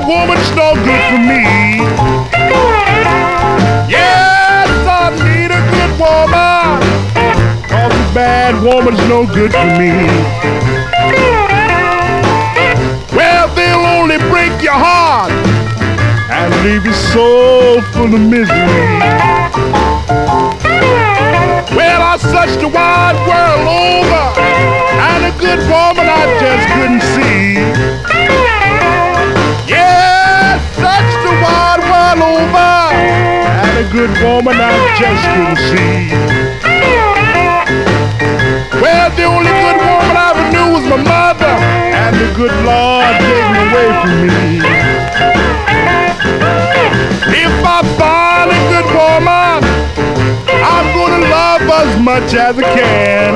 woman's no good for me. Yes, I need a good woman, 'cause a bad woman's no good for me. Well, they'll only break your heart and leave your soul full of misery. Well, I searched the wide world over, and a good woman I just couldn't see. Yeah, searched the wide world over, and a good woman I just couldn't see. Well, the only good woman I ever knew was my mother, and the good Lord gave me away from me. If I find a good woman, I'm gonna love as much as I can.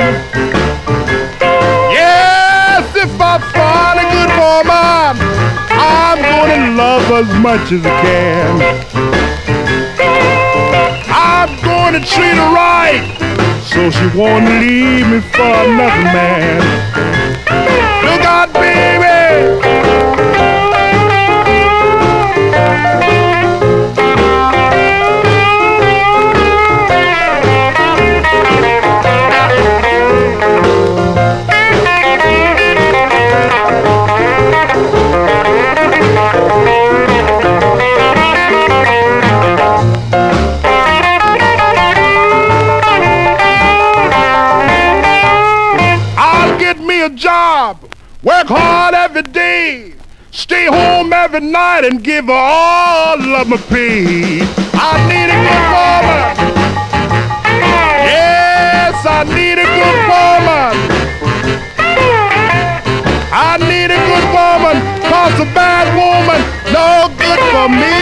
Yes, if I find a good woman, I'm gonna love as much as I can. I'm gonna treat her right, so she won't leave me for another man. Look out, baby! A job, work hard every day, stay home every night and give her all of my pay. I need a good woman. Yes, I need a good woman. I need a good woman, 'cause a bad woman no good for me.